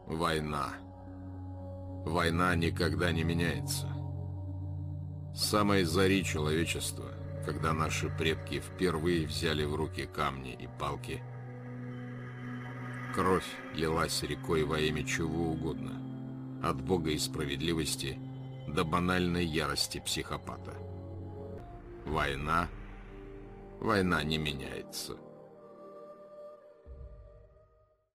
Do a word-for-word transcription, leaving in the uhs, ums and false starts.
Война. Война никогда не меняется. С самой зари человечества, когда наши предки впервые взяли в руки камни и палки, кровь лилась рекой во имя чего угодно, от Бога и справедливости до банальной ярости психопата. Война, война не меняется.